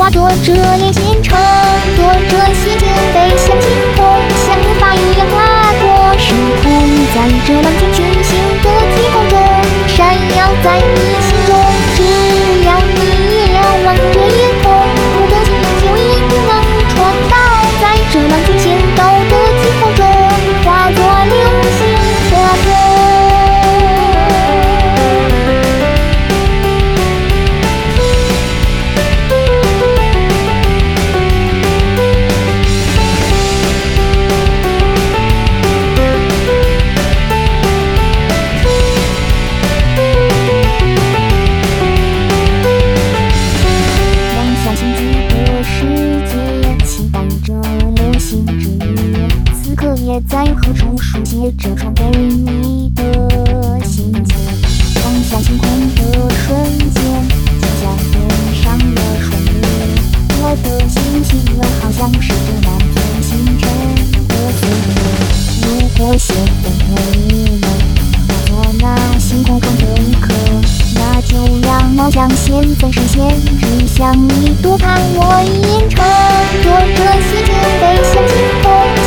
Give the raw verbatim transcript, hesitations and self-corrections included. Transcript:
化作这连线成多这些间被相亲空，像无法一样跨过时空，在这冷静群星的天空中闪耀在你心中。只要你瞭望着夜空，我的心就一定能传导，在这冷静显斗的天空中化作流星划过。也在何处书写着传给你的信件？望向星空的瞬间，就像点上了双月。我的心情好像是这满天星辰的岁月。如果现在没能化作那星空中的一颗，那就让梦想现在实现。只想你多看我一眼，乘坐这些间被相亲空。